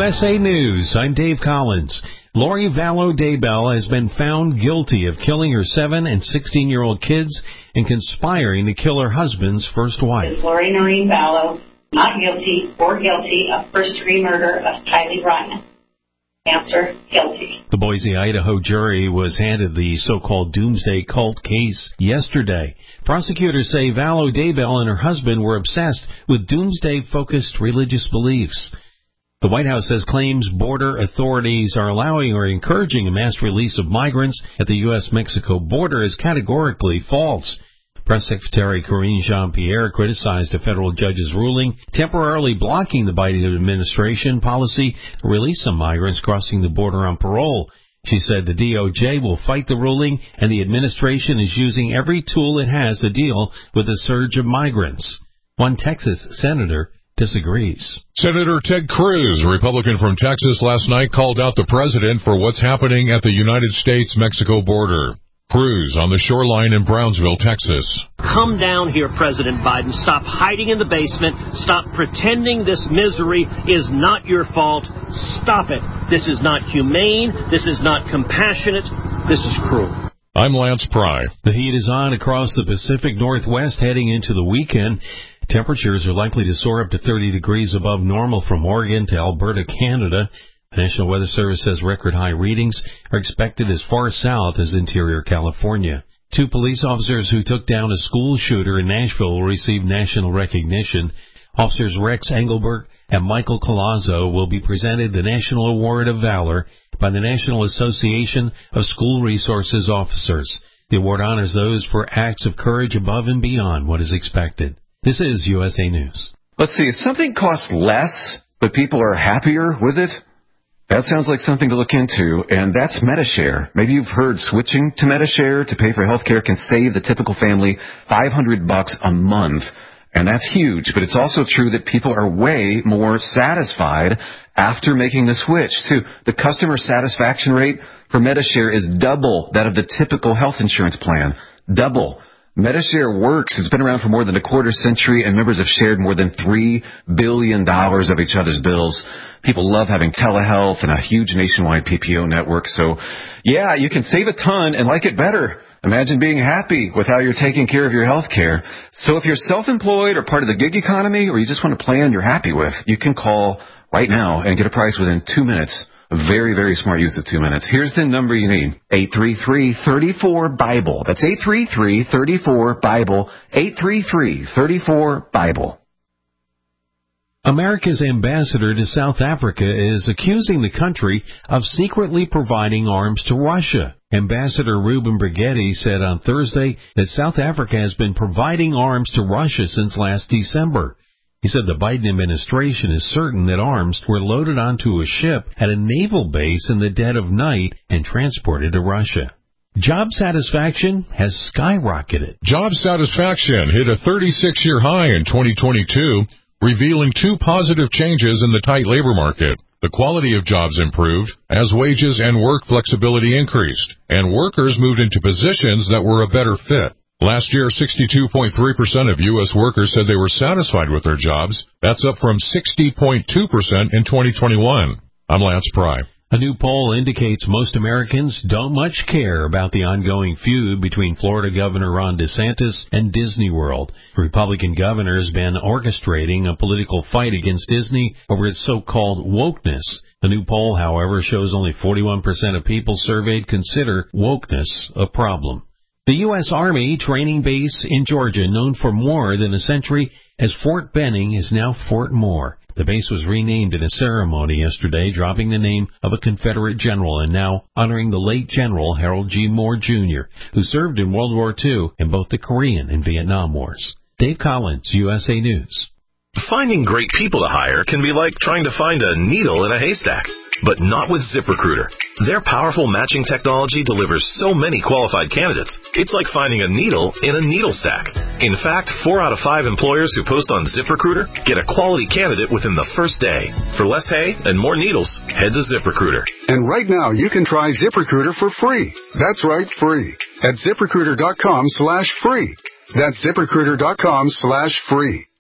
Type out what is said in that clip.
USA News. I'm Dave Collins. Lori Vallow Daybell has been found guilty of killing her 7 and 16-year-old kids and conspiring to kill her husband's first wife. Lori Noreen Vallow, not guilty or guilty of first-degree murder of Kylie Ryan. Answer, guilty. The Boise, Idaho jury was handed the so-called Doomsday Cult case yesterday. Prosecutors say Vallow Daybell and her husband were obsessed with doomsday-focused religious beliefs. The White House says claims border authorities are allowing or encouraging a mass release of migrants at the U.S.-Mexico border is categorically false. Press Secretary Karine Jean-Pierre criticized a federal judge's ruling temporarily blocking the Biden administration policy to release some migrants crossing the border on parole. She said the DOJ will fight the ruling and the administration is using every tool it has to deal with the surge of migrants. One Texas senator disagrees. Senator Ted Cruz, Republican from Texas, last night called out the president for what's happening at the United States-Mexico border. Cruz on the shoreline in Brownsville, Texas. Come down here, President Biden. Stop hiding in the basement. Stop pretending this misery is not your fault. Stop it. This is not humane. This is not compassionate. This is cruel. I'm Lance Pry. The heat is on across the Pacific Northwest heading into the weekend. Temperatures are likely to soar up to 30 degrees above normal from Oregon to Alberta, Canada. The National Weather Service says record high readings are expected as far south as interior California. 2 police officers who took down a school shooter in Nashville will receive national recognition. Officers Rex Engelbert and Michael Colazzo will be presented the National Award of Valor by the National Association of School Resources Officers. The award honors those for acts of courage above and beyond what is expected. This is USA News. Let's see, if something costs less, but people are happier with it, that sounds like something to look into, and that's MediShare. Maybe you've heard switching to MediShare to pay for health care can save the typical family $500 a month, and that's huge, but it's also true that people are way more satisfied after making the switch, too. The customer satisfaction rate for MediShare is double that of the typical health insurance plan. Double. MediShare works. It's been around for more than a quarter century, and members have shared more than $3 billion of each other's bills. People love having telehealth and a huge nationwide PPO network. So, yeah, you can save a ton and like it better. Imagine being happy with how you're taking care of your health care. So if you're self-employed or part of the gig economy, or you just want a plan you're happy with, you can call right now and get a price within 2 minutes. A very, very smart use of 2 minutes. Here's the number you need. 833-34-BIBLE. That's 833-34-BIBLE. 833-34-BIBLE. America's ambassador to South Africa is accusing the country of secretly providing arms to Russia. Ambassador Ruben Brigetti said on Thursday that South Africa has been providing arms to Russia since last December. He said the Biden administration is certain that arms were loaded onto a ship at a naval base in the dead of night and transported to Russia. Job satisfaction has skyrocketed. Job satisfaction hit a 36-year high in 2022, revealing 2 positive changes in the tight labor market. The quality of jobs improved as wages and work flexibility increased, and workers moved into positions that were a better fit. Last year, 62.3% of U.S. workers said they were satisfied with their jobs. That's up from 60.2% in 2021. I'm Lance Pry. A new poll indicates most Americans don't much care about the ongoing feud between Florida Governor Ron DeSantis and Disney World. The Republican governor has been orchestrating a political fight against Disney over its so-called wokeness. The new poll, however, shows only 41% of people surveyed consider wokeness a problem. The U.S. Army training base in Georgia, known for more than a century as Fort Benning, is now Fort Moore. The base was renamed in a ceremony yesterday, dropping the name of a Confederate general and now honoring the late General Harold G. Moore, Jr., who served in World War II in both the Korean and Vietnam Wars. Dave Collins, USA News. Finding great people to hire can be like trying to find a needle in a haystack. But not with ZipRecruiter. Their powerful matching technology delivers so many qualified candidates, it's like finding a needle in a needle stack. In fact, 4 out of 5 employers who post on ZipRecruiter get a quality candidate within the first day. For less hay and more needles, head to ZipRecruiter. And right now, you can try ZipRecruiter for free. That's right, free. At ZipRecruiter.com/free. That's ZipRecruiter.com/free.